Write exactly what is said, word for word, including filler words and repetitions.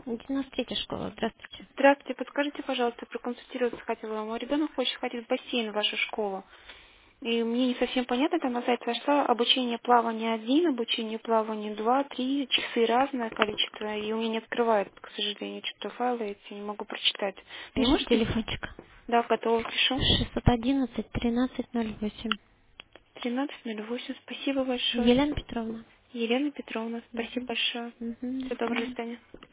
девяносто третья школа, здравствуйте. Здравствуйте, подскажите, пожалуйста, проконсультироваться хотела. Мой ребенок хочет ходить в бассейн в вашу школу. И мне не совсем понятно, там на сайте зашла обучение плавания один, обучение плавания два, три, часы разное количество, и у меня не открывает, к сожалению, что-то файлы эти, не могу прочитать. Вы не Пишите можете? телефончик. Да, готово, пишу. шестьсот одиннадцать тринадцать ноль восемь. тринадцать ноль восемь, спасибо большое. Елена Петровна. Елена Петровна, спасибо Угу. большое. Угу, до Всего доброго, до свидания. свидания.